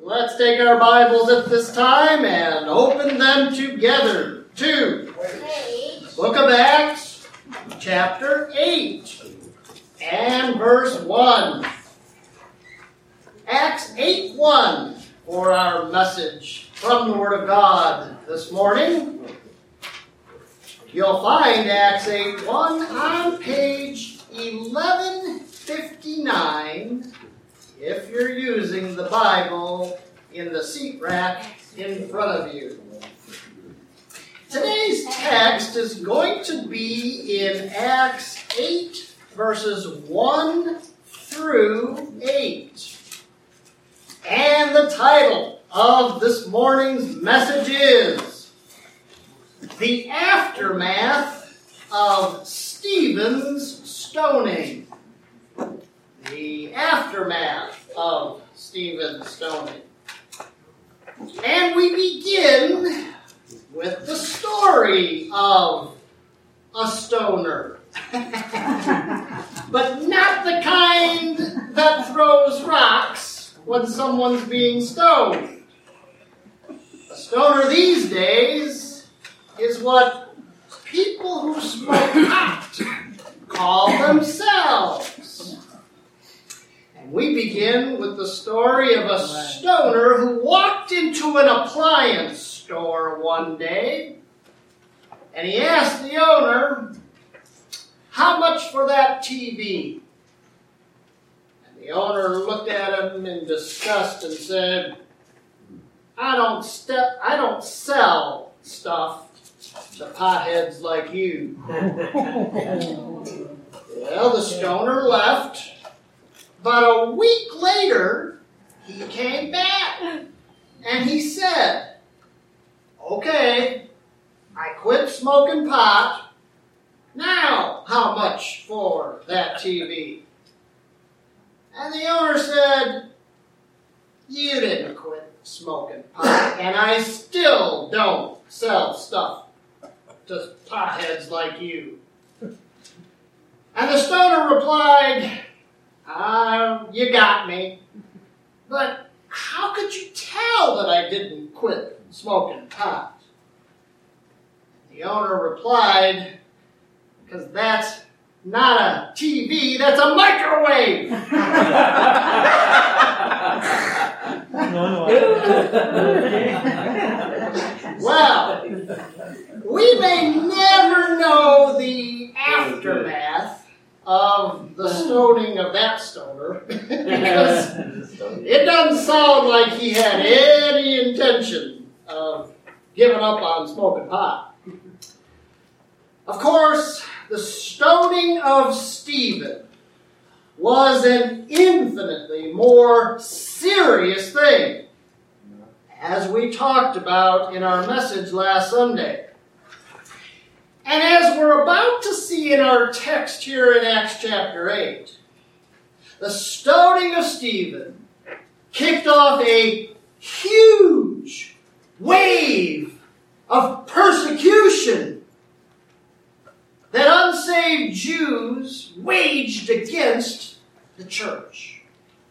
Let's take our Bibles at this time and open them together to Book of Acts, chapter 8, and verse 1. Acts 8:1 for our message from the Word of God this morning. You'll find Acts 8:1 on page 1159 if you're using the Bible in the seat rack in front of you. Today's text is going to be in Acts 8, verses 1 through 8. And the title of this morning's message is The Aftermath of Stephen's Stoning. The aftermath of Stephen's stoning. And we begin with the story of a stoner. But not the kind that throws rocks when someone's being stoned. A stoner these days is what people who smoke pot call themselves. And we begin with the story of a stoner who walked into an appliance store one day, and he asked the owner, "How much for that TV?" And the owner looked at him in disgust and said, I don't sell stuff to potheads like you." Well, the stoner left. But a week later, he came back. And he said, "Okay, I quit smoking pot. Now, how much for that TV?" And the owner said, "You didn't quit smoking pot, and I still don't sell stuff to potheads like you." And the stoner replied, "You got me. But how could you tell that I didn't quit smoking pot?" The owner replied, "Because that's not a TV, that's a microwave." Well, we may never know the aftermath of the stoning of that stoner, because it doesn't sound like he had any intention of giving up on smoking pot. Of course, the stoning of Stephen was an infinitely more serious thing, as we talked about in our message last Sunday. And as we're about to see in our text here in Acts chapter 8, the stoning of Stephen kicked off a huge wave of persecution that unsaved Jews waged against the church.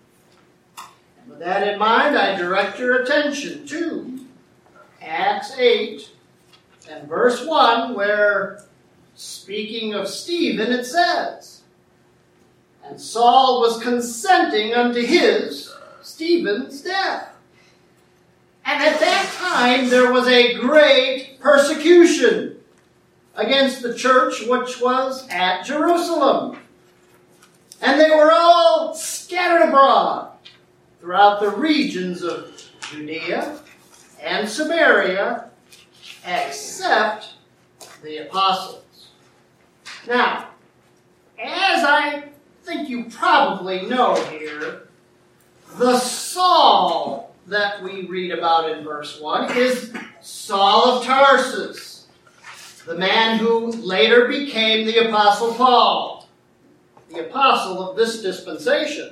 And with that in mind, I direct your attention to Acts 8, and verse 1, where, speaking of Stephen, it says, "And Saul was consenting unto Stephen's death. And at that time there was a great persecution against the church which was at Jerusalem. And they were all scattered abroad throughout the regions of Judea and Samaria, except the apostles." Now, as I think you probably know here, the Saul that we read about in verse 1 is Saul of Tarsus, the man who later became the Apostle Paul, the apostle of this dispensation.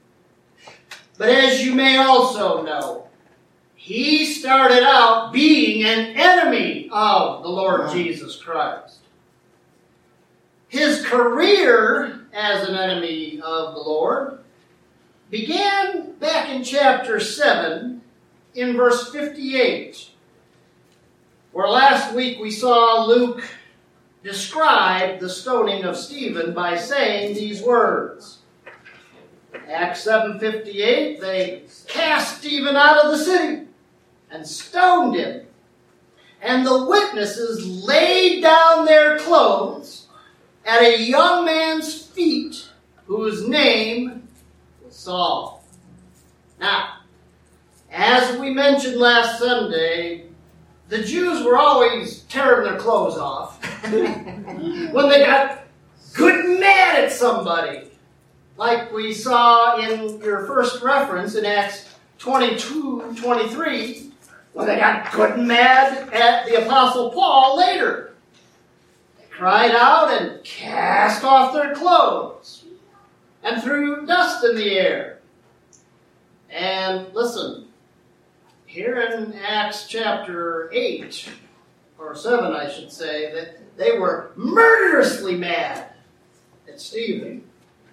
But as you may also know, he started out being an enemy of the Lord Jesus Christ. His career as an enemy of the Lord began back in chapter 7 in verse 58, where last week we saw Luke describe the stoning of Stephen by saying these words. Acts 7:58, they cast Stephen out of the city and stoned him. And the witnesses laid down their clothes at a young man's feet whose name was Saul. Now, as we mentioned last Sunday, the Jews were always tearing their clothes off when they got good mad at somebody. Like we saw in your first reference in Acts 22:23, when they got good and mad at the Apostle Paul later. They cried out and cast off their clothes and threw dust in the air. And listen, here in Acts chapter 8, or 7 I should say, that they were murderously mad at Stephen.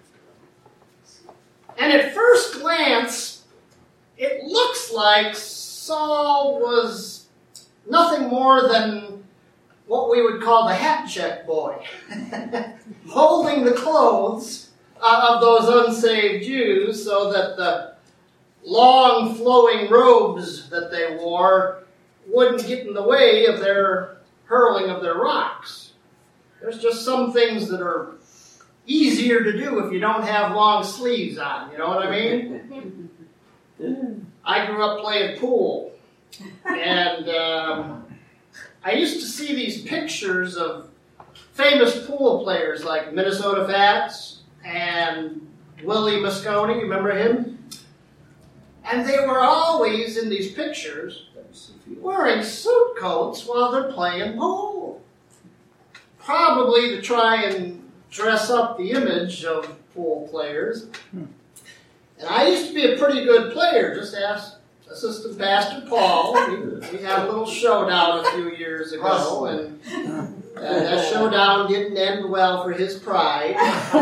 And at first glance, it looks like Saul was nothing more than what we would call the hat check boy, holding the clothes of those unsaved Jews so that the long flowing robes that they wore wouldn't get in the way of their hurling of their rocks. There's just some things that are easier to do if you don't have long sleeves on, you know what I mean? I grew up playing pool, and I used to see these pictures of famous pool players like Minnesota Fats and Willie Mosconi, you remember him? And they were always, in these pictures, wearing suit coats while they're playing pool. Probably to try and dress up the image of pool players. And I used to be a pretty good player. Just ask Assistant Pastor Paul. We had a little showdown a few years ago, and that showdown didn't end well for his pride.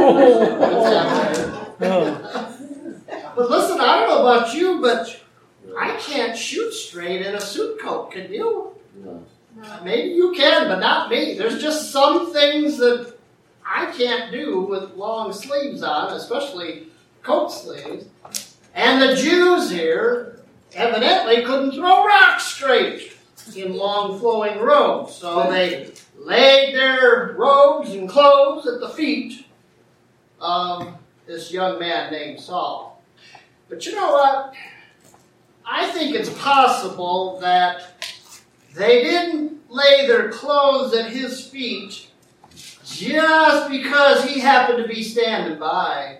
But listen, I don't know about you, but I can't shoot straight in a suit coat. Can you? No. Maybe you can, but not me. There's just some things that I can't do with long sleeves on, especially coat sleeves. And the Jews here evidently couldn't throw rocks straight in long flowing robes. So they laid their robes and clothes at the feet of this young man named Saul. But you know what? I think it's possible that they didn't lay their clothes at his feet just because he happened to be standing by.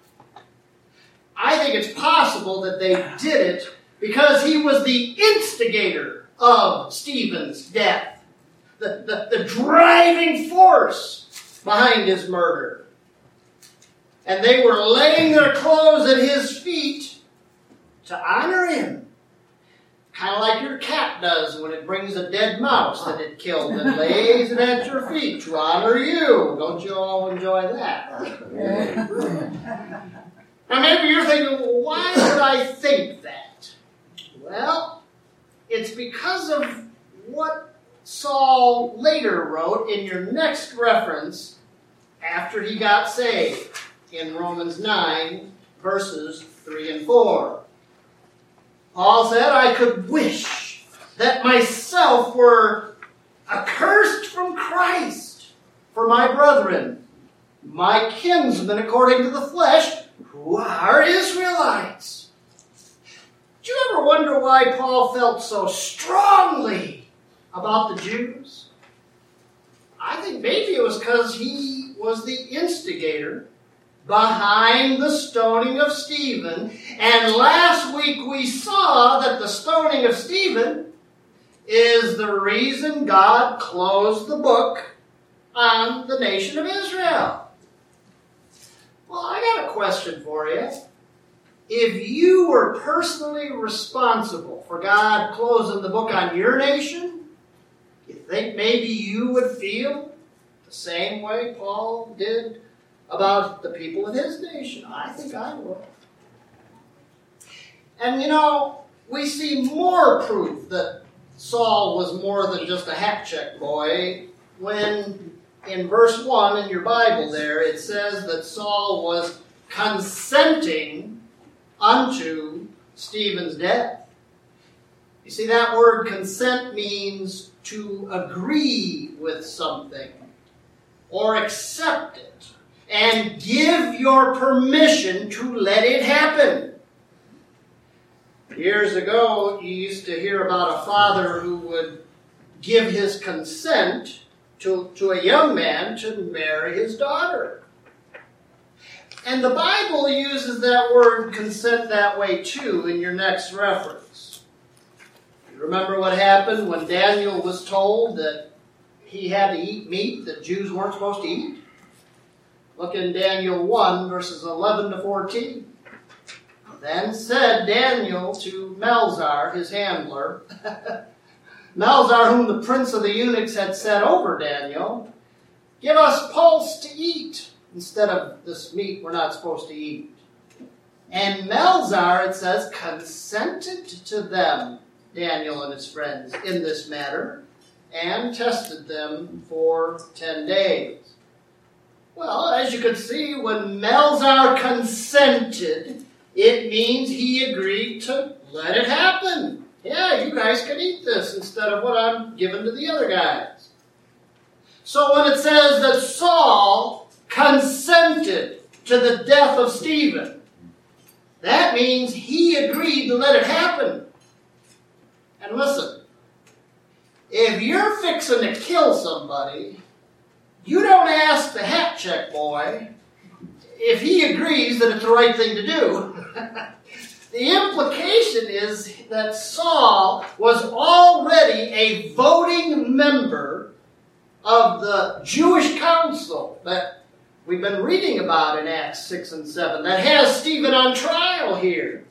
I think it's possible that they did it because he was the instigator of Stephen's death, the driving force behind his murder. And they were laying their clothes at his feet to honor him. Kind of like your cat does when it brings a dead mouse that it killed and lays it at your feet to honor you. Don't you all enjoy that? Now maybe you're thinking, well, why would I think that? Well, it's because of what Saul later wrote in your next reference after he got saved in Romans 9, verses 3 and 4. Paul said, I could wish that myself were accursed from Christ for my brethren, my kinsmen according to the flesh, who are Israelites. Do you ever wonder why Paul felt so strongly about the Jews? I think maybe it was because he was the instigator behind the stoning of Stephen. And last week we saw that the stoning of Stephen is the reason God closed the book on the nation of Israel. Well, I got a question for you. If you were personally responsible for God closing the book on your nation, you think maybe you would feel the same way Paul did about the people of his nation? I think I would. And you know, we see more proof that Saul was more than just a hat check boy when in verse 1 in your Bible there it says that Saul was consenting unto Stephen's death. You see, that word consent means to agree with something or accept it and give your permission to let it happen. Years ago, you used to hear about a father who would give his consent to a young man to marry his daughter. And the Bible uses that word consent that way too in your next reference. You remember what happened when Daniel was told that he had to eat meat that Jews weren't supposed to eat? Look in Daniel 1, verses 11 to 14. Then said Daniel to Melzar, his handler, Melzar, whom the prince of the eunuchs had set over Daniel, give us pulse to eat instead of this meat we're not supposed to eat. And Melzar, it says, consented to them, Daniel and his friends, in this matter, and tested them for 10 days. Well, as you can see, when Melzar consented, it means he agreed to let it happen. Yeah, you guys can eat this instead of what I'm giving to the other guys. So when it says that Saul consented to the death of Stephen, that means he agreed to let it happen. And listen, if you're fixing to kill somebody, you don't ask the hat check boy if he agrees that it's the right thing to do. The implication is that Saul was already a voting member of the Jewish council that we've been reading about in Acts 6 and 7 that has Stephen on trial here.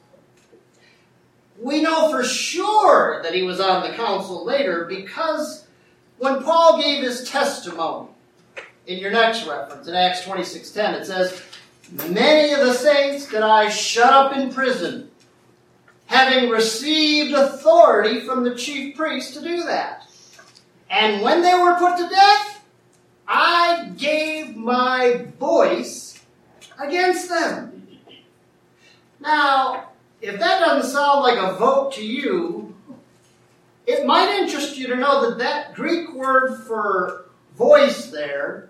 We know for sure that he was on the council later because when Paul gave his testimony, in your next reference, in Acts 26:10, it says, many of the saints that I shut up in prison, having received authority from the chief priest to do that. And when they were put to death, I gave my voice against them. Now, if that doesn't sound like a vote to you, it might interest you to know that that Greek word for voice there,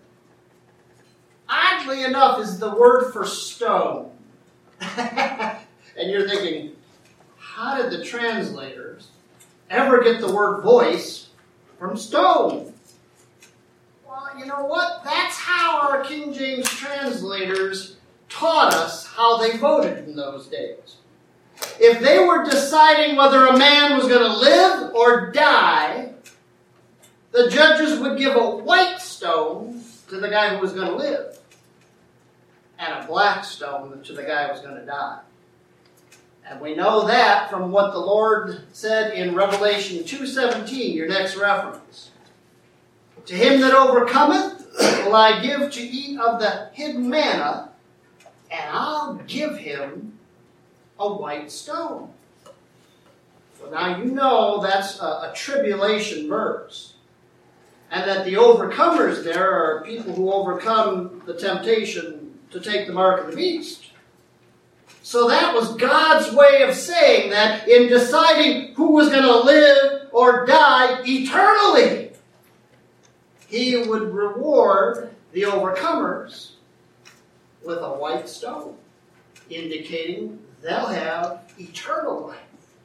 oddly enough, is the word for stone. And you're thinking, how did the translators ever get the word voice from stone? Well, you know what? That's how our King James translators taught us how they voted in those days. If they were deciding whether a man was going to live or die, the judges would give a white stone to the guy who was going to live and a black stone to the guy who was going to die. And we know that from what the Lord said in Revelation 2:17, your next reference. To him that overcometh will I give to eat of the hidden manna, and I'll give him a white stone. So now you know that's a tribulation verse. And that the overcomers there are people who overcome the temptation to take the mark of the beast. So that was God's way of saying that in deciding who was going to live or die eternally, he would reward the overcomers with a white stone, indicating they'll have eternal life.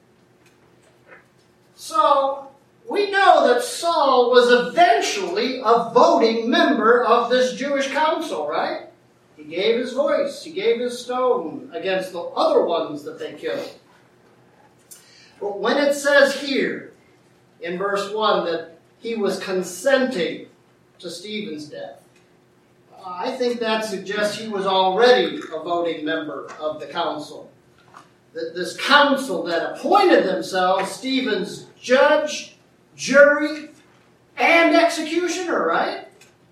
So we know that Saul was eventually a voting member of this Jewish council, right? He gave his voice, he gave his stone against the other ones that they killed. But when it says here in verse 1 that he was consenting to Stephen's death, I think that suggests he was already a voting member of the council. This council that appointed themselves Stephen's judge, jury, and executioner, right?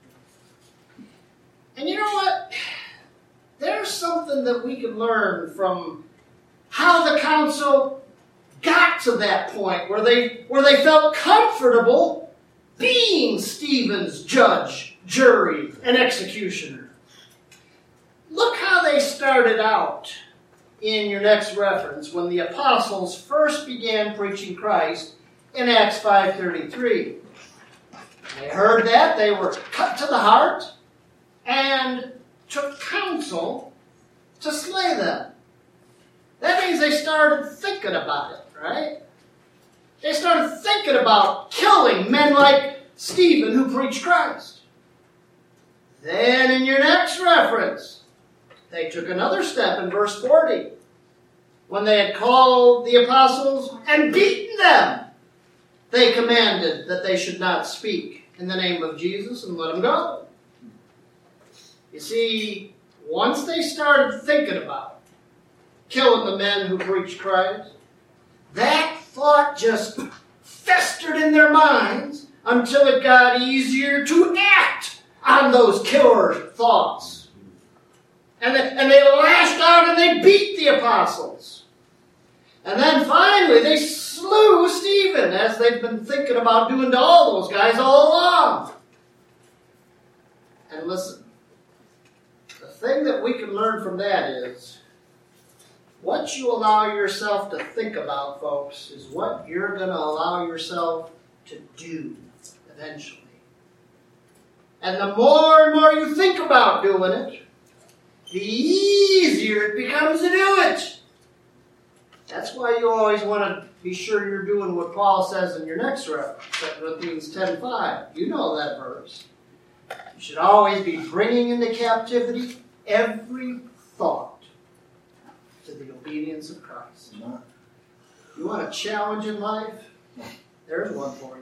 And you know what? There's something that we can learn from how the council got to that point where they felt comfortable being Stephen's judge, jury, and executioner. Look how they started out in your next reference when the apostles first began preaching Christ in Acts 5:33. They heard that, they were cut to the heart, and took counsel to slay them. That means they started thinking about it, right? They started thinking about killing men like Stephen who preached Christ. Then in your next reference, they took another step in verse 40. When they had called the apostles and beaten them, they commanded that they should not speak in the name of Jesus and let them go. You see, once they started thinking about killing the men who preached Christ, that thought just festered in their minds until it got easier to act on those killer thoughts. And they lashed out and they beat the apostles. And then finally they slew Stephen, as they've been thinking about doing to all those guys all along. And listen, the thing that we can learn from that is, what you allow yourself to think about, folks, is what you're going to allow yourself to do eventually. And the more and more you think about doing it, the easier it becomes to do it. That's why you always want to be sure you're doing what Paul says in your next reference, 2 Corinthians 10:5. You know that verse. You should always be bringing into captivity every thought to the obedience of Christ. You want a challenge in life? There's one for you.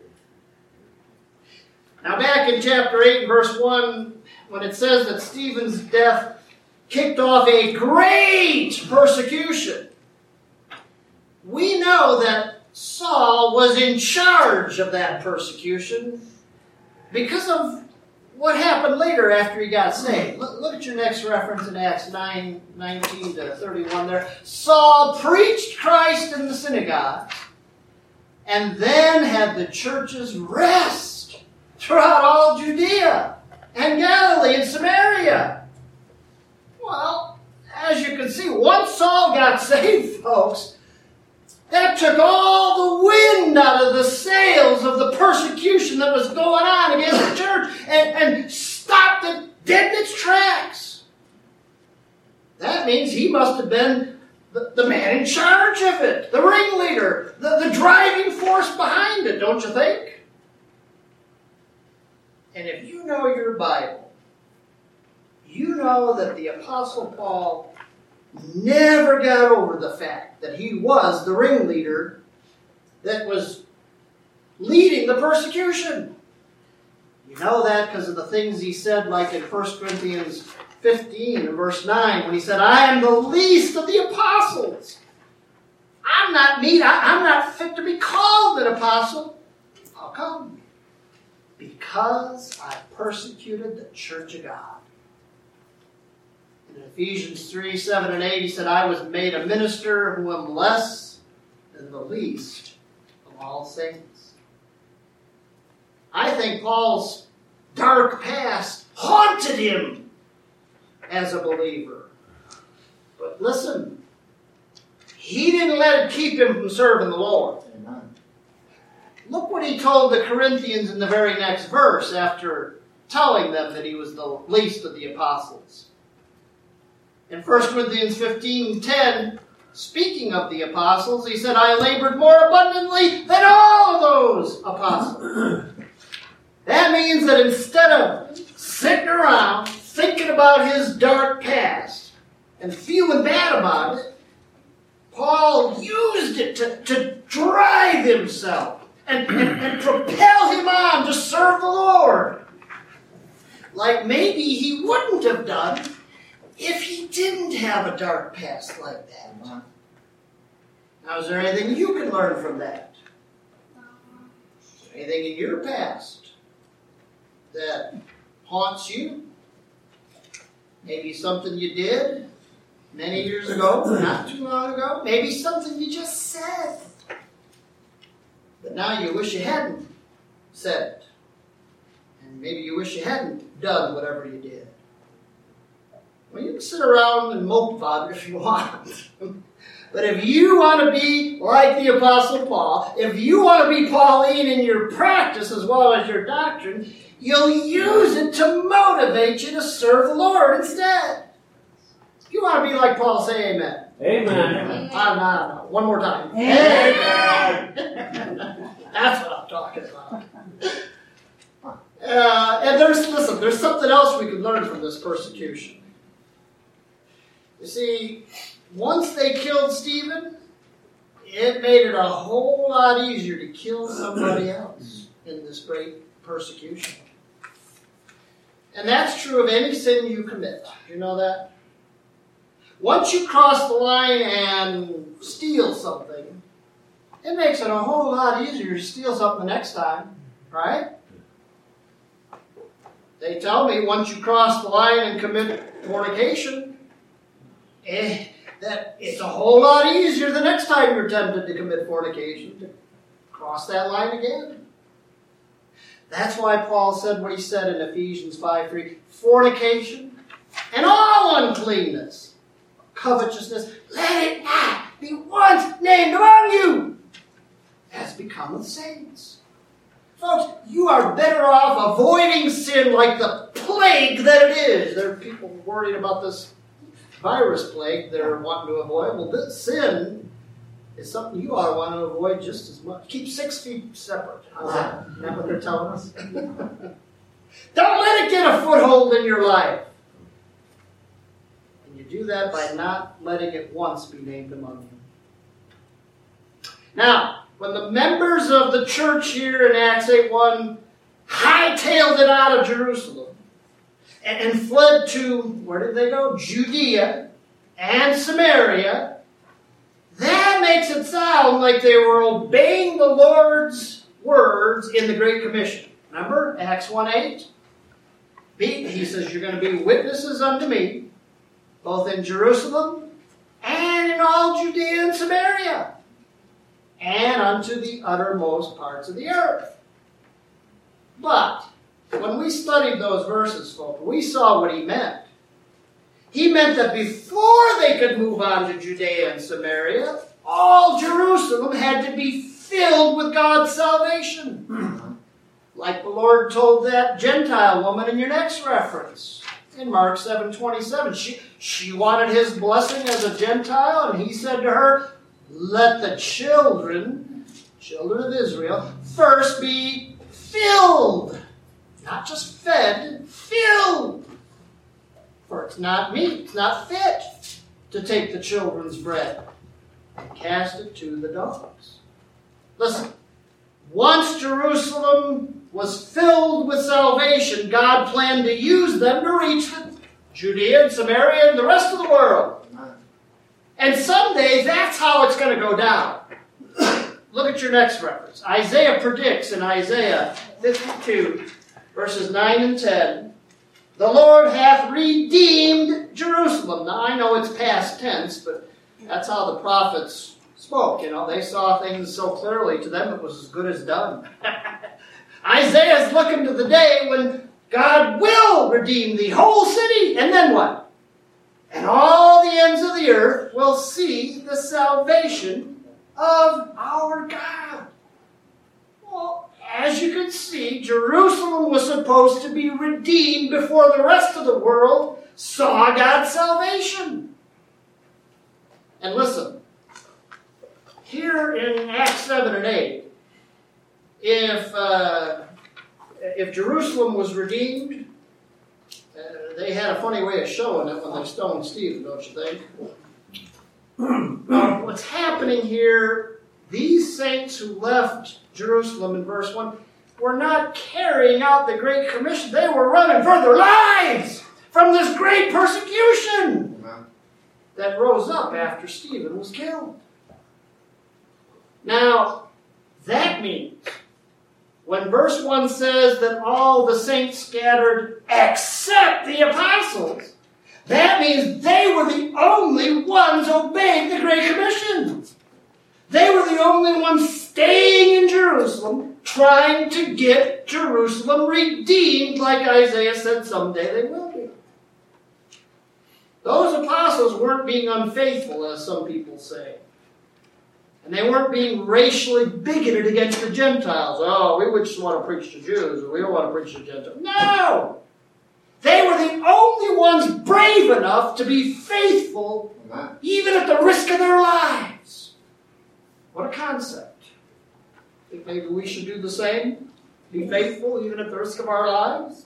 Now back in chapter 8 and verse 1, when it says that Stephen's death kicked off a great persecution, we know that Saul was in charge of that persecution because of what happened later after he got saved. Look at your next reference in Acts 9:19 to 31 there. Saul preached Christ in the synagogue and then had the churches rest throughout all Judea and Galilee and Samaria. Well, as you can see, once Saul got saved, folks, that took all the wind out of the sails of the persecution that was going on against the church and stopped it dead in its tracks. That means he must have been the man in charge of it, the ringleader, the driving force behind it, don't you think? And if you know your Bible, you know that the Apostle Paul never got over the fact that he was the ringleader that was leading the persecution. You know that because of the things he said, like in 1 Corinthians 15 and verse 9, when he said, I am the least of the apostles. I'm not neat. I'm not fit to be called an apostle. How come? Because I persecuted the church of God. In Ephesians 3, 7, and 8, he said, I was made a minister who am less than the least of all saints. I think Paul's dark past haunted him as a believer. But listen, he didn't let it keep him from serving the Lord. Amen. Look what he told the Corinthians in the very next verse after telling them that he was the least of the apostles. In 1 Corinthians 15:10, speaking of the apostles, he said, I labored more abundantly than all those apostles. That means that instead of sitting around thinking about his dark past and feeling bad about it, Paul used it to drive himself and propel him on to serve the Lord. Like maybe he wouldn't have done if he didn't have a dark past like that. Now, is there anything you can learn from that? Is there anything in your past that haunts you? Maybe something you did many years ago, not too long ago, maybe something you just said. But now you wish you hadn't said it. And maybe you wish you hadn't done whatever you did. Well, you can sit around and mope about it if you want. But if you want to be like the Apostle Paul, if you want to be Pauline in your practice as well as your doctrine, you'll use it to motivate you to serve the Lord instead. If you want to be like Paul, say amen. Amen. No. One more time. Amen. That's what I'm talking about. And there's something else we can learn from this persecution. You see, once they killed Stephen, it made it a whole lot easier to kill somebody else in this great persecution. And that's true of any sin you commit. You know that? Once you cross the line and steal something, it makes it a whole lot easier to steal something the next time, right? They tell me once you cross the line and commit fornication, that it's a whole lot easier the next time you're tempted to commit fornication to cross that line again. That's why Paul said what he said in Ephesians 5:3, fornication and all uncleanness, covetousness, let it not be once named among you, as become the saints. Folks, you are better off avoiding sin like the plague that it is. There are people worried about this virus plague they're wanting to avoid. Well, this sin is something you ought to want to avoid just as much. Keep 6 feet separate. How's that? Isn't that what they're telling us? Don't let it get a foothold in your life. And you do that by not letting it once be named among you. Now, when the members of the church here in Acts 8:1 hightailed it out of Jerusalem and fled to, where did they go? Judea and Samaria, that makes it sound like they were obeying the Lord's words in the Great Commission. Remember, Acts 1:8? He says, you're going to be witnesses unto me, both in Jerusalem and in all Judea and Samaria, and unto the uttermost parts of the earth. But when we studied those verses, folks, we saw what he meant. He meant that before they could move on to Judea and Samaria, all Jerusalem had to be filled with God's salvation. Like the Lord told that Gentile woman in your next reference, in Mark 7:27. She wanted his blessing as a Gentile, and he said to her, let the children of Israel, first be filled. Not just fed, filled. For it's not meet, it's not fit to take the children's bread and cast it to the dogs. Listen, once Jerusalem was filled with salvation, God planned to use them to reach Judea and Samaria and the rest of the world. And someday that's how it's going to go down. Look at your next reference. Isaiah predicts in Isaiah 52, verses 9 and 10, the Lord hath redeemed Jerusalem. Now, I know it's past tense, but that's how the prophets spoke. You know, they saw things so clearly. To them, it was as good as done. Isaiah's looking to the day when God will redeem the whole city. And then what? And all the ends of the earth will see the salvation of our God. Well, as you can see, Jerusalem was supposed to be redeemed before the rest of the world saw God's salvation. And listen, here in Acts 7 and 8, if Jerusalem was redeemed, they had a funny way of showing it when they stoned Stephen, don't you think? What's happening here, these saints who left Jerusalem in verse 1 were not carrying out the Great Commission. They were running for their lives from this great persecution that rose up after Stephen was killed. Now, that means when verse 1 says that all the saints scattered except the apostles, That means they were the only ones obeying the Great Commission. They were the only ones staying in Jerusalem, trying to get Jerusalem redeemed, like Isaiah said someday they will be. Those apostles weren't being unfaithful, as some people say. And they weren't being racially bigoted against the Gentiles. Oh, we just want to preach to Jews, or we don't want to preach to Gentiles. No! They were the only ones brave enough to be faithful, even at the risk of their lives. What a concept. Think maybe we should do the same? Be faithful, even at the risk of our lives?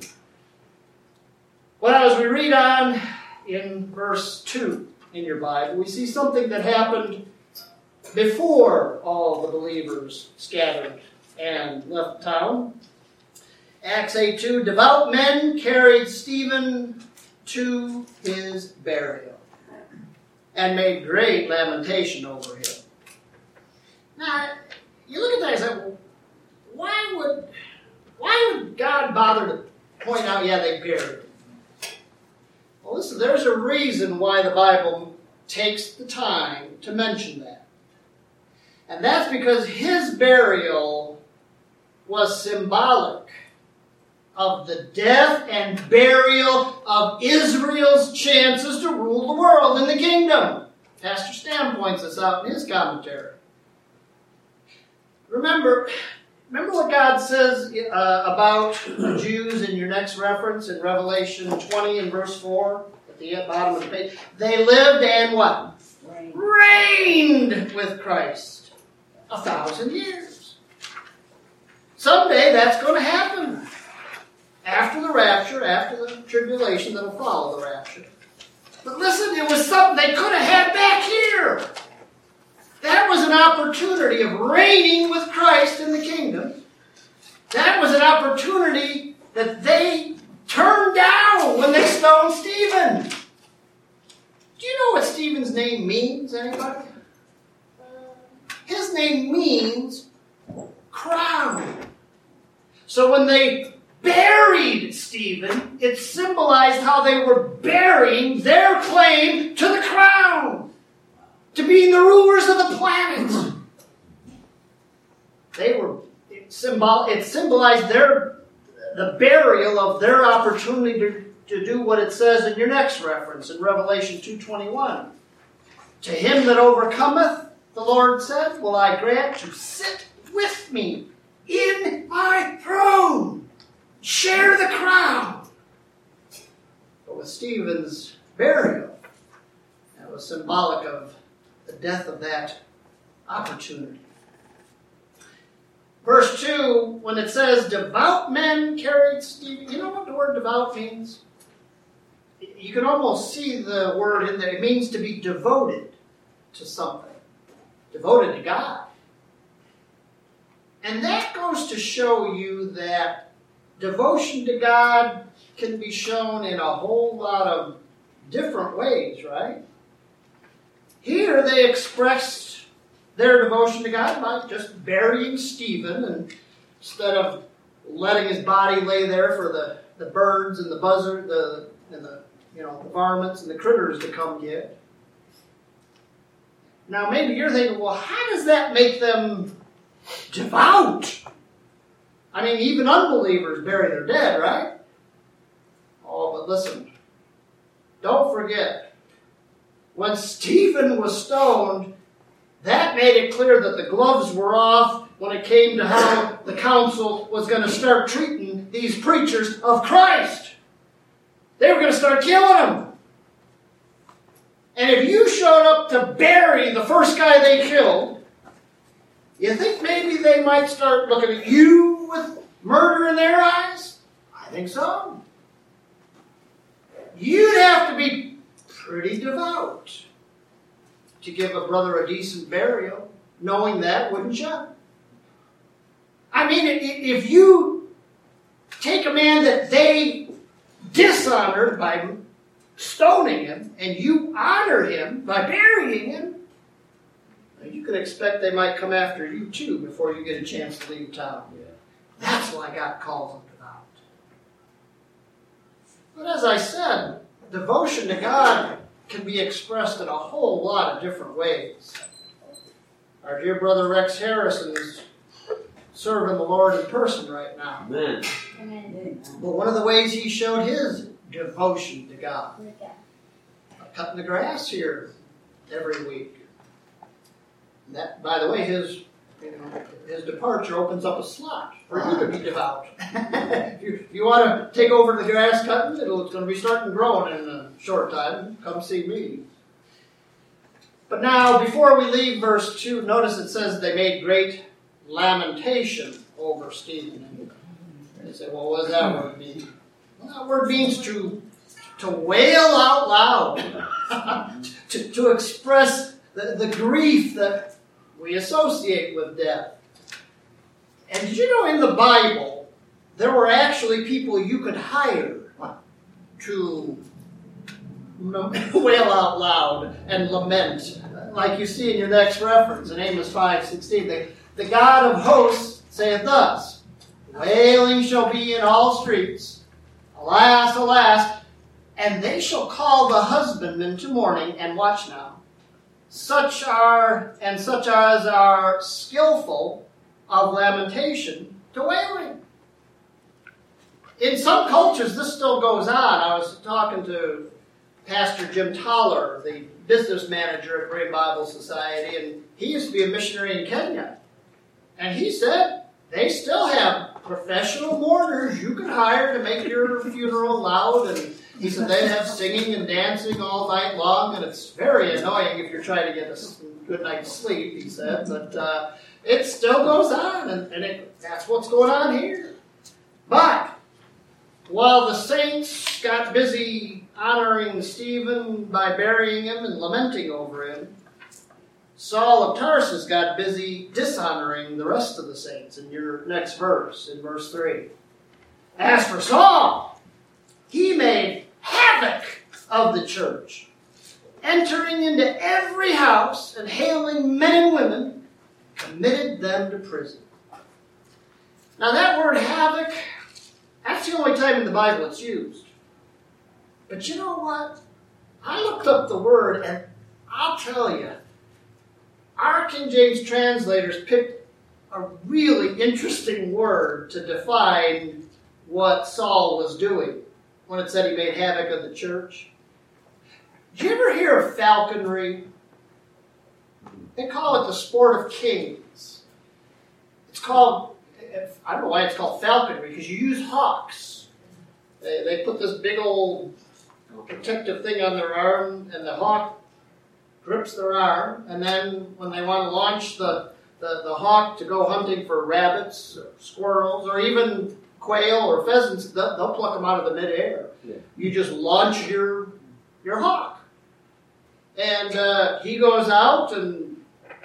Well, as we read on in verse 2 in your Bible, we see something that happened before all the believers scattered and left town. Acts 8:2, devout men carried Stephen to his burial and made great lamentation over him. Now, you look at that and say, well, why would God bother to point out, they buried him? Well, listen, there's a reason why the Bible takes the time to mention that. And that's because his burial was symbolic of the death and burial of Israel's chances to rule the world in the kingdom. Pastor Stam points this out in his commentary. Remember what God says about the Jews in your next reference in Revelation 20 and verse 4 at the bottom of the page. They lived and what? Reigned with Christ 1,000 years. Someday that's going to happen. After the rapture, after the tribulation that'll follow the rapture. But listen, it was something they could have had back here. That was an opportunity of reigning with Christ in the kingdom. That was an opportunity that they turned down when they stoned Stephen. Do you know what Stephen's name means, anybody? His name means crown. So when they buried Stephen, it symbolized how they were burying their claim to the crown, to being the rulers of the planet. It symbolized the burial of their opportunity to do what it says in your next reference in Revelation 2:21. To him that overcometh, the Lord said, will I grant to sit with me in my throne, share the crown. But with Stephen's burial, that was symbolic of the death of that opportunity. Verse 2, when it says, devout men carried Stephen, you know what the word devout means? You can almost see the word in there. It means to be devoted to something. Devoted to God. And that goes to show you that devotion to God can be shown in a whole lot of different ways, right? Here they expressed their devotion to God by just burying Stephen, and instead of letting his body lay there for the birds and the buzzard, the varmints and the critters to come get. Now maybe you're thinking, well, how does that make them devout? I mean, even unbelievers bury their dead, right? Oh, but listen, don't forget, when Stephen was stoned, that made it clear that the gloves were off when it came to how the council was going to start treating these preachers of Christ. They were going to start killing them. And if you showed up to bury the first guy they killed, you think maybe they might start looking at you with murder in their eyes? I think so. You'd have to be pretty devout to give a brother a decent burial, knowing that, wouldn't you? I mean, if you take a man that they dishonored by stoning him, and you honor him by burying him, you can expect they might come after you too before you get a chance to leave town. Yeah. That's why God calls them devout. But as I said, devotion to God can be expressed in a whole lot of different ways. Our dear brother Rex Harrison is serving the Lord in person right now. Amen. But one of the ways he showed his devotion to God, cutting the grass here every week. And that, by the way, his departure opens up a slot for you to be devout. if you want to take over the grass cutting, it's going to be starting growing in a short time. Come see me. But now, before we leave verse 2, notice it says they made great lamentation over Stephen. And they say, well, what does that word mean? Well, that word means to wail out loud, to express the grief that we associate with death. And did you know in the Bible, there were actually people you could hire to wail out loud and lament, like you see in your next reference in Amos 5:16. The God of hosts saith thus, wailing shall be in all streets, alas, alas, and they shall call the husbandmen to mourning, and watch now. Such as are skillful of lamentation to wailing. In some cultures, this still goes on. I was talking to Pastor Jim Toller, the business manager at Great Bible Society, and he used to be a missionary in Kenya. And he said they still have professional mourners you could hire to make your funeral loud. And he said they'd have singing and dancing all night long, and it's very annoying if you're trying to get a good night's sleep, he said. But it still goes on, and that's what's going on here. But while the saints got busy honoring Stephen by burying him and lamenting over him, Saul of Tarsus got busy dishonoring the rest of the saints in your next verse, in verse 3. As for Saul, he made havoc of the church, entering into every house and hailing men and women, committed them to prison. Now that word havoc, that's the only time in the Bible it's used. But you know what? I looked up the word, and I'll tell you, our King James translators picked a really interesting word to define what Saul was doing when it said he made havoc of the church. Did you ever hear of falconry? They call it the sport of kings. It's called, I don't know why it's called falconry, because you use hawks. They put this big old protective thing on their arm, and the hawk grips their arm, and then when they want to launch the hawk to go hunting for rabbits, or squirrels, or even quail or pheasants, they'll pluck them out of the midair. Yeah. You just launch your hawk. And he goes out and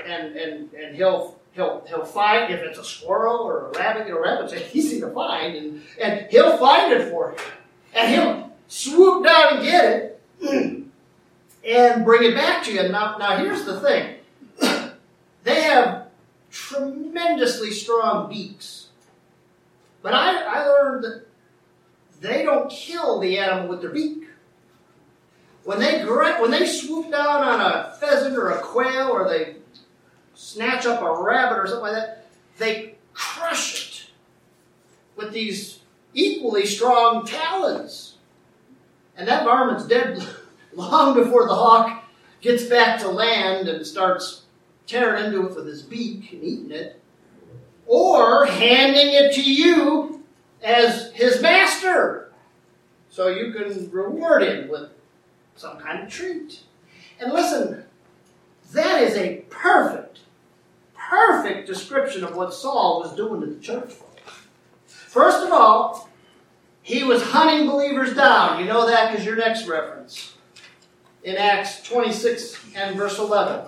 he'll find, if it's a squirrel or a rabbit, rabbit's easy to find, and he'll find it for you. And he'll swoop down and get it and bring it back to you. Now here's the thing. They have tremendously strong beaks. But I learned that they don't kill the animal with their beak. When they swoop down on a pheasant or a quail, or they snatch up a rabbit or something like that, they crush it with these equally strong talons. And that varmint's dead long before the hawk gets back to land and starts tearing into it with his beak and eating it, or handing it to you as his master, so you can reward him with some kind of treat. And listen, that is a perfect description of what Saul was doing to the church. First of all, he was hunting believers down. You know that because your next reference. In Acts 26 and verse 11.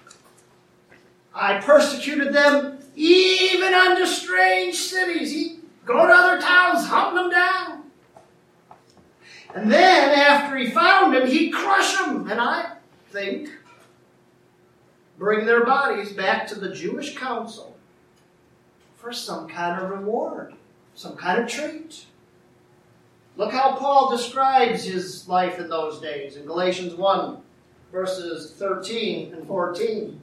I persecuted them even unto strange cities. He'd go to other towns, hunting them down. And then after he found them, he'd crush them. And I think bring their bodies back to the Jewish council for some kind of reward, some kind of treat. Look how Paul describes his life in those days in Galatians 1, verses 13 and 14.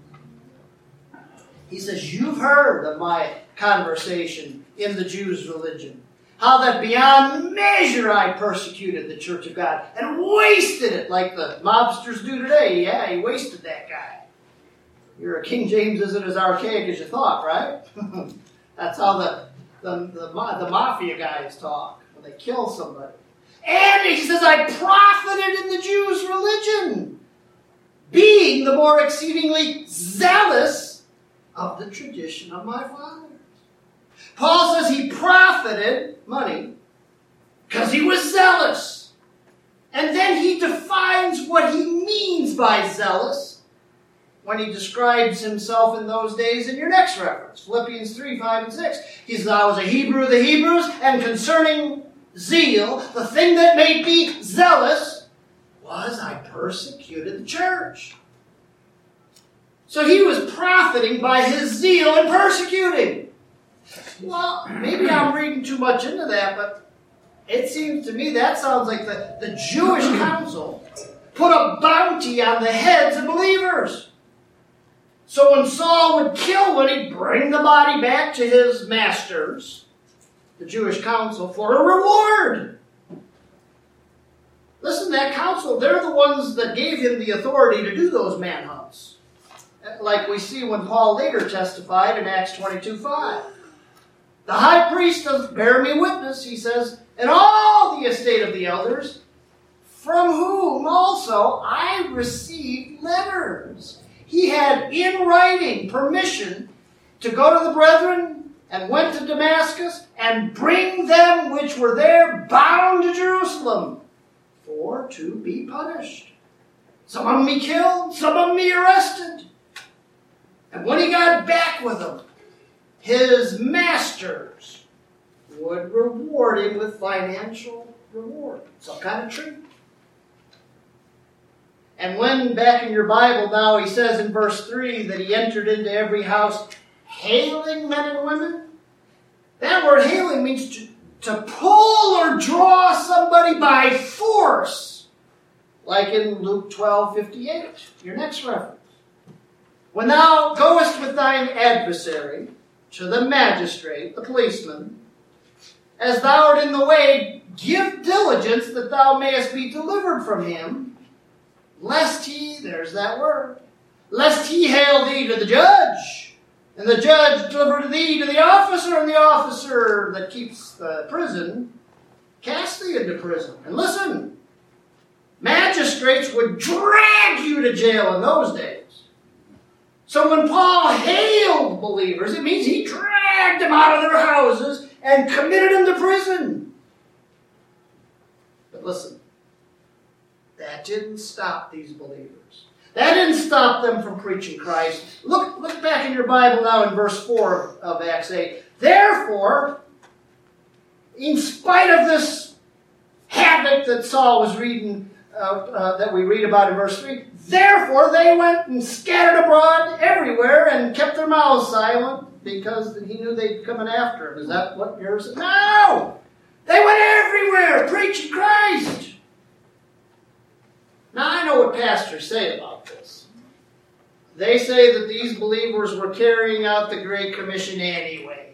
He says, you've heard of my conversation in the Jews' religion, how that beyond measure I persecuted the church of God and wasted it like the mobsters do today. Yeah, he wasted that guy. Your King James isn't as archaic as you thought, right? That's how the mafia guys talk when they kill somebody. And he says, I profited in the Jews' religion, being the more exceedingly zealous of the tradition of my fathers. Paul says he profited money because he was zealous. And then he defines what he means by zealous when he describes himself in those days in your next reference, Philippians 3, 5, and 6. He says, I was a Hebrew of the Hebrews, and concerning zeal, the thing that made me zealous was I persecuted the church. So he was profiting by his zeal in persecuting. Well, maybe I'm reading too much into that, but it seems to me that sounds like the Jewish council put a bounty on the heads of believers. So when Saul would kill one, he'd bring the body back to his masters, the Jewish council, for a reward. Listen, that council, they're the ones that gave him the authority to do those manhunts. Like we see when Paul later testified in Acts 22:5. The high priest does bear me witness, he says, and all the estate of the elders, from whom also I received letters. He had in writing permission to go to the brethren, and went to Damascus, and bring them which were there bound to Jerusalem, for to be punished. Some of them he killed, some of them he arrested. And when he got back with them, his masters would reward him with financial reward, some kind of treat. And when back in your Bible now he says in verse 3 that he entered into every house hailing men and women, that word hailing means to pull or draw somebody by force, like in Luke 12:58, your next reference. When thou goest with thine adversary to the magistrate, the policeman, as thou art in the way, give diligence that thou mayest be delivered from him, lest he, there's that word, lest he hail thee to the judge, and the judge deliver to thee to the officer, and the officer that keeps the prison cast thee into prison. And listen, magistrates would drag you to jail in those days. So when Paul hailed believers, it means he dragged them out of their houses and committed them to prison. But listen, that didn't stop these believers. That didn't stop them from preaching Christ. Look back in your Bible now in verse 4 of Acts 8. Therefore, in spite of this havoc that Saul was reading, that we read about in verse 3, therefore they went and scattered abroad everywhere and kept their mouths silent because he knew they'd come after him. Is that what yours is? No! They went everywhere preaching Christ. Now I know what pastors say about this. They say that these believers were carrying out the Great Commission anyway.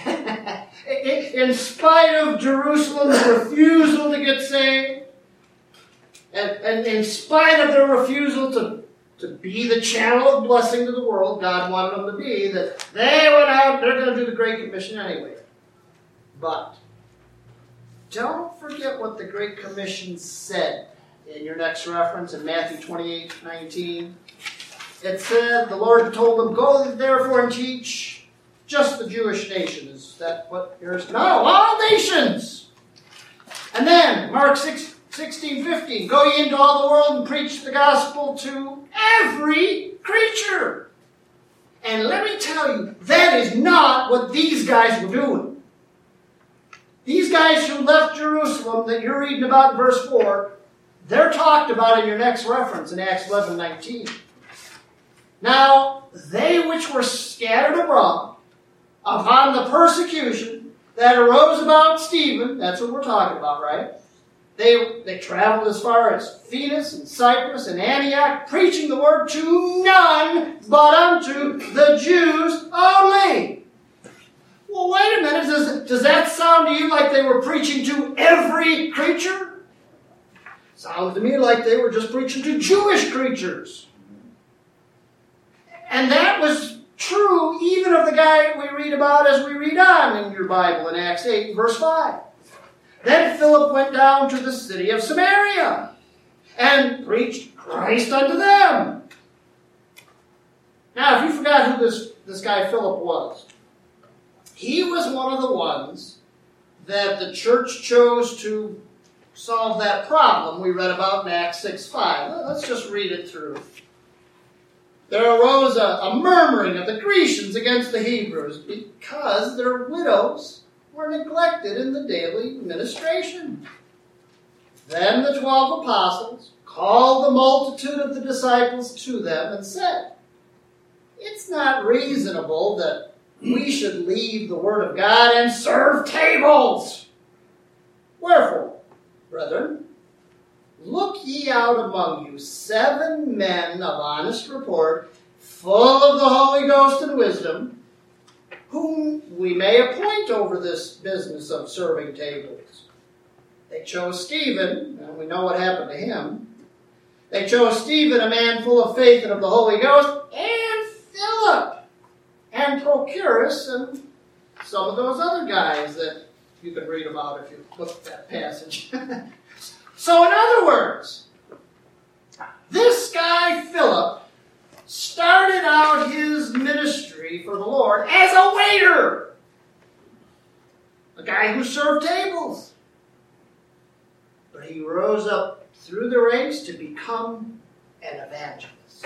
In spite of Jerusalem's refusal to get saved, and in spite of their refusal to be the channel of blessing to the world God wanted them to be, that they went out, they're going to do the Great Commission anyway. But don't forget what the Great Commission said in your next reference in Matthew 28:19. It said, the Lord told them, go therefore and teach just the Jewish nation. Is that what yours? No, all nations. And then, Mark 16:15, go ye into all the world and preach the gospel to every creature. And let me tell you, that is not what these guys were doing. These guys who left Jerusalem that you're reading about in verse 4, they're talked about in your next reference in Acts 11:19. Now, they which were scattered abroad upon the persecution that arose about Stephen, that's what we're talking about, right? They traveled as far as Phoenix and Cyprus and Antioch, preaching the word to none but unto the Jews only. Well, wait a minute. Does that sound to you like they were preaching to every creature? Sounds to me like they were just preaching to Jewish creatures. And that was true even of the guy we read about as we read on in your Bible in Acts 8 verse 5. Then Philip went down to the city of Samaria and preached Christ unto them. Now, if you forgot who this guy Philip was, he was one of the ones that the church chose to solve that problem we read about in Acts 6:5. Let's just read it through. There arose a murmuring of the Grecians against the Hebrews because their widows were neglected in the daily ministration. Then the 12 apostles called the multitude of the disciples to them and said, "It's not reasonable that we should leave the word of God and serve tables. Wherefore, brethren, look ye out among you 7 men of honest report, full of the Holy Ghost and wisdom, whom we may appoint over this business of serving tables." They chose Stephen, and we know what happened to him. They chose Stephen, a man full of faith and of the Holy Ghost, and Philip, and Prochorus, and some of those other guys that you can read about if you look at that passage. So in other words, this guy Philip started out his ministry for the Lord as a waiter. A guy who served tables. But he rose up through the ranks to become an evangelist.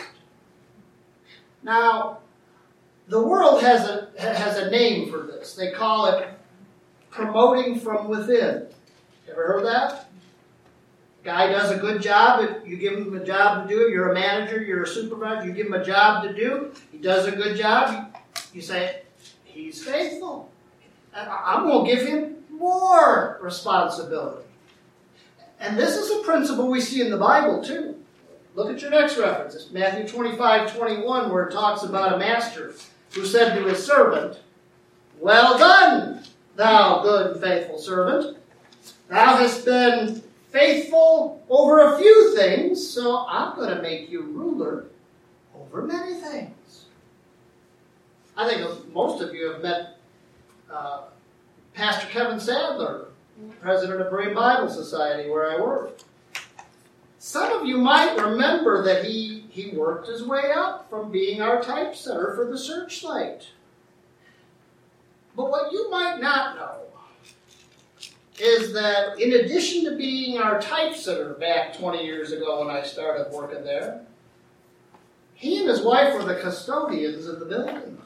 Now, the world has a name for this. They call it promoting from within. Ever heard that? Guy does a good job. You give him a job to do. You're a manager. You're a supervisor. You give him a job to do. He does a good job. You say, he's faithful. I'm going to give him more responsibility. And this is a principle we see in the Bible too. Look at your next reference. It's Matthew 25:21, where it talks about a master who said to his servant, "Well done, thou good and faithful servant. Thou hast been faithful over a few things, so I'm going to make you ruler over many things." I think most of you have met Pastor Kevin Sadler, president of Brain Bible Society, where I work. Some of you might remember that he worked his way up from being our typesetter for the Searchlight. But what you might not know is that in addition to being our typesetter back 20 years ago when I started working there, he and his wife were the custodians of the building.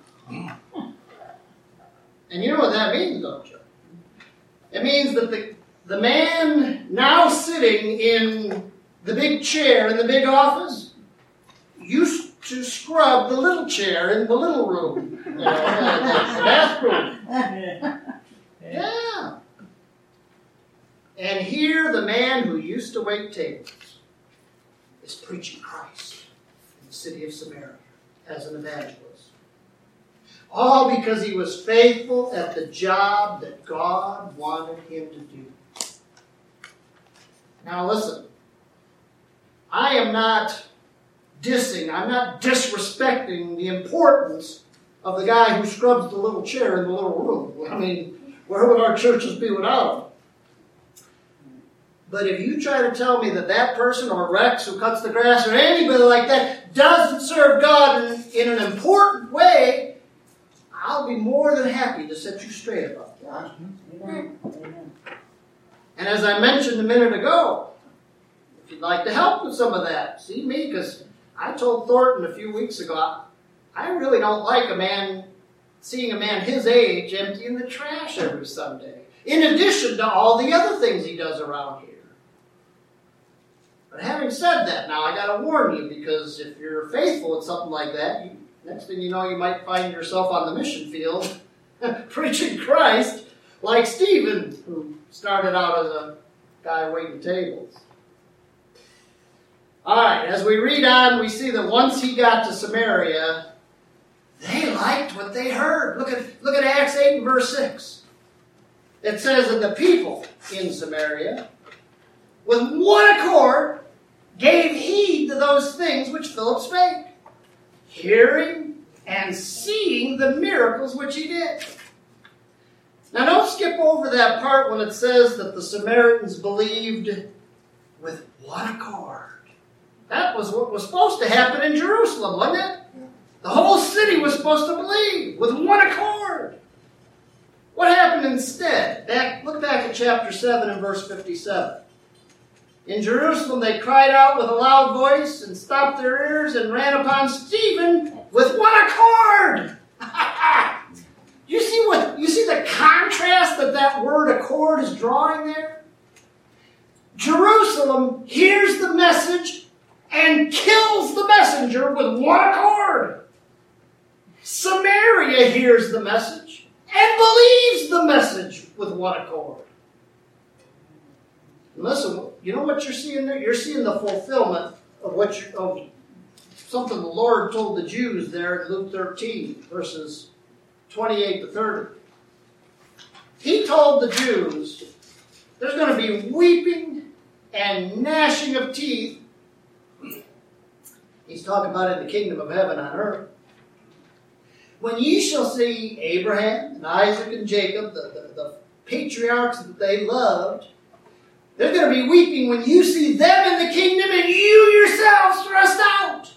And you know what that means, don't you? It means that the man now sitting in the big chair in the big office used to scrub the little chair in the little room, the bathroom. Yeah. And here the man who used to wait tables is preaching Christ in the city of Samaria as an evangelist. All because he was faithful at the job that God wanted him to do. Now listen, I am not dissing, I'm not disrespecting the importance of the guy who scrubs the little chair in the little room. I mean, where would our churches be without him? But if you try to tell me that person or Rex who cuts the grass or anybody like that doesn't serve God in an important way, I'll be more than happy to set you straight about that. Amen. And as I mentioned a minute ago, if you'd like to help with some of that, see me, because I told Thornton a few weeks ago, I really don't like seeing a man his age emptying the trash every Sunday, in addition to all the other things he does around here. But having said that, now I got to warn you, because if you're faithful at something like that, next thing you know, you might find yourself on the mission field preaching Christ like Stephen, who started out as a guy waiting tables. All right, as we read on, we see that once he got to Samaria, they liked what they heard. Look at Acts 8 and verse 6. It says that the people in Samaria, with one accord, gave heed to those things which Philip spake, hearing and seeing the miracles which he did. Now don't skip over that part when it says that the Samaritans believed with one accord. That was what was supposed to happen in Jerusalem, wasn't it? The whole city was supposed to believe with one accord. What happened instead? Look back at chapter 7 and verse 57. In Jerusalem they cried out with a loud voice and stopped their ears and ran upon Stephen with one accord. You see the contrast that word accord is drawing there? Jerusalem hears the message and kills the messenger with one accord. Samaria hears the message and believes the message with one accord. Listen, you know what you're seeing there? You're seeing the fulfillment of something the Lord told the Jews there in Luke 13, verses 28 to 30. He told the Jews, there's going to be weeping and gnashing of teeth. He's talking about in the kingdom of heaven on earth. When ye shall see Abraham and Isaac and Jacob, the patriarchs that they loved, they're going to be weeping when you see them in the kingdom and you yourselves thrust out.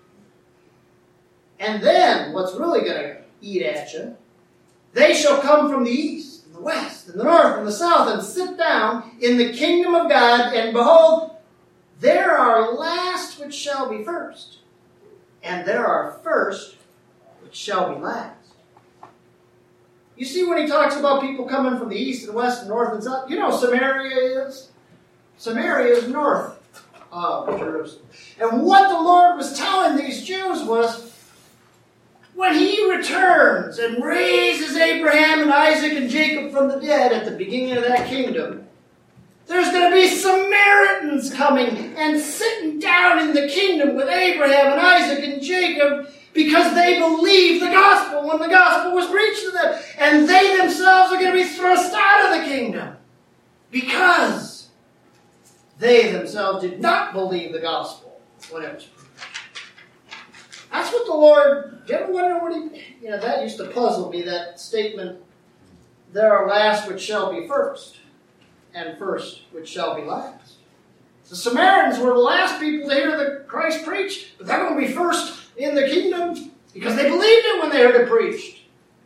And then, what's really going to eat at you, they shall come from the east, and the west, and the north, and the south, and sit down in the kingdom of God, and behold, there are last which shall be first, and there are first which shall be last. You see when he talks about people coming from the east and west and north and south, you know Samaria is? Samaria is north of Jerusalem. And what the Lord was telling these Jews was, when he returns and raises Abraham and Isaac and Jacob from the dead at the beginning of that kingdom, there's going to be Samaritans coming and sitting down in the kingdom with Abraham and Isaac and Jacob because they believed the gospel when the gospel was preached to them. And they themselves are going to be thrust out of the kingdom because they themselves did not believe the gospel when it was preached. That's what the Lord, do you ever wonder what that used to puzzle me, that statement, there are last which shall be first, and first which shall be last. The Samaritans were the last people to hear the Christ preach, but they're going to be first in the kingdom because they believed it when they heard it preached.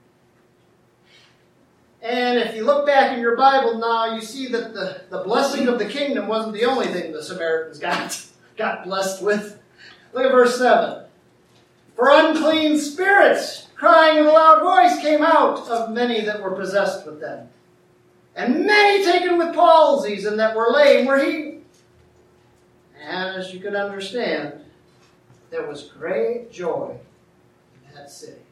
And if you look back in your Bible now, you see that the blessing of the kingdom wasn't the only thing the Samaritans got blessed with. Look at verse 7. For unclean spirits, crying with a loud voice, came out of many that were possessed with them. And many taken with palsies and that were lame were healed. And as you can understand, there was great joy in that city.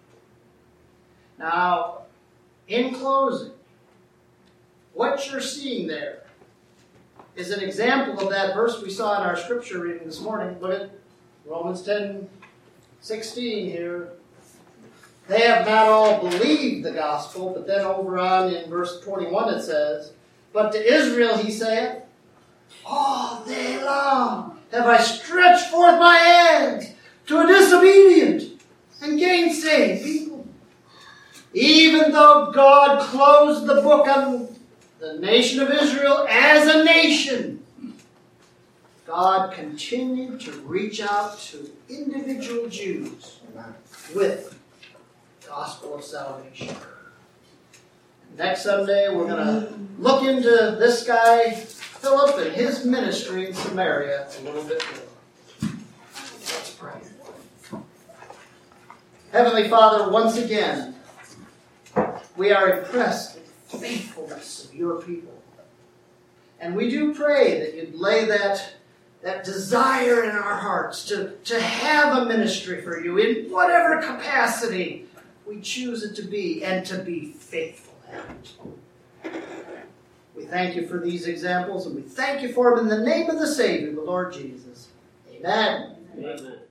Now, in closing, what you're seeing there is an example of that verse we saw in our scripture reading this morning. Look at Romans 10:16 here. They have not all believed the gospel, but then over on in verse 21 it says, but to Israel he saith, all day long have I stretched forth my hands to a disobedient and gainsaying people. Even though God closed the book on the nation of Israel as a nation, God continued to reach out to individual Jews with the gospel of salvation. Next Sunday, we're going to look into this guy, Philip, and his ministry in Samaria a little bit more. Let's pray. Heavenly Father, once again, we are impressed with the faithfulness of your people. And we do pray that you'd lay that desire in our hearts to have a ministry for you in whatever capacity we choose it to be and to be faithful at it. We thank you for these examples, and we thank you for them in the name of the Savior, the Lord Jesus. Amen. Amen.